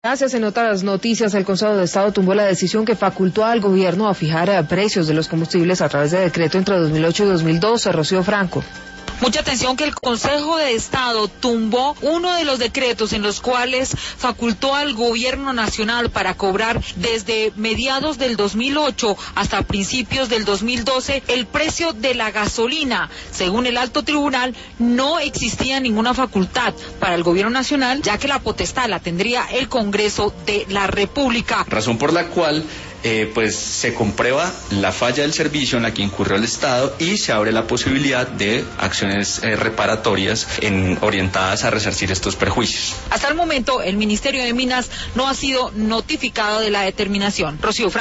Gracias. En otras noticias, el Consejo de Estado tumbó la decisión que facultó al gobierno a fijar precios de los combustibles a través de decreto entre 2008 y 2012. Rocío Franco. Mucha atención que el Consejo de Estado tumbó uno de los decretos en los cuales facultó al gobierno nacional para cobrar desde mediados del 2008 hasta principios del 2012 el precio de la gasolina. Según el alto tribunal, no existía ninguna facultad para el gobierno nacional, ya que la potestad la tendría el Congreso de la República. Razón por la cual pues se comprueba la falla del servicio en la que incurrió el Estado y se abre la posibilidad de acciones reparatorias orientadas a resarcir estos perjuicios. Hasta el momento, el Ministerio de Minas no ha sido notificado de la determinación. Rocío Franco.